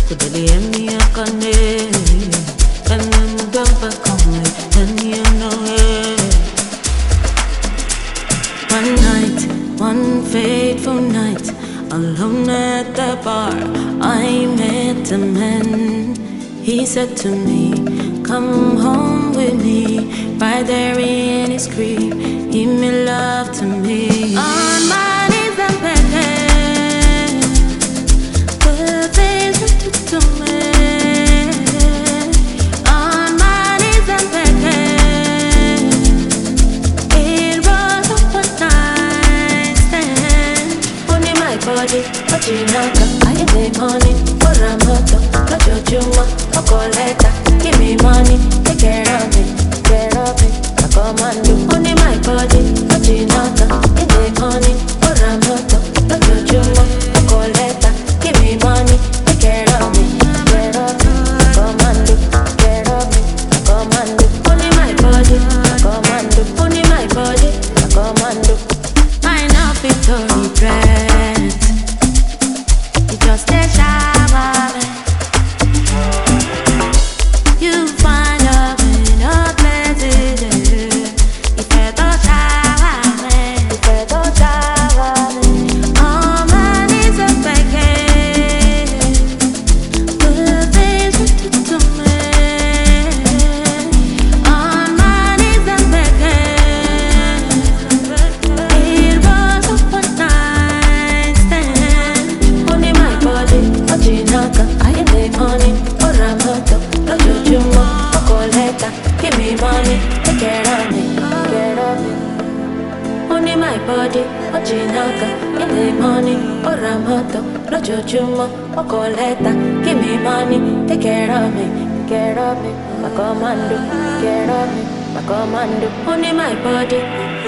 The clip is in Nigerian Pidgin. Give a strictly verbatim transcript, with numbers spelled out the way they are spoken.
Kudali emi akane, kane mudamba kame, and you know it. One night, one fateful night, alone at the bar, I met a man. He said to me, come home with me. Right there in his crib, he made love to me. On my knees I'm begging, the things that you do to me. On my knees I'm begging, it was a one night stand. Only my body, but you knock up. I need money, but I'm not up. Got your juma, I'll collect that. Give me money, take care of me, care of me. I come and do only my body, but you not in the money, or I'm not up. Got your juma, I'll collect that. Give me money, take care of me, care of me. I come and do, care of me. I come and do only my body, I come and do only my body, I come and do. I know fit to regret. You just a shower. You find love in a places. If I don't shower, if I don't shower, all my needs are begging. The things that you do to me, all my needs are begging. It was a one night stand. Only my body, but you knock up. I ain't the money, or I'm not up. No jujuma, no collector. Give me money, take care of me, care of me. Only my body, but you knock up. In the money, or I'm not up. No jujuma, no collector. Give me money, take care of me, care of me. My commando, care of me, my commando. Only my body.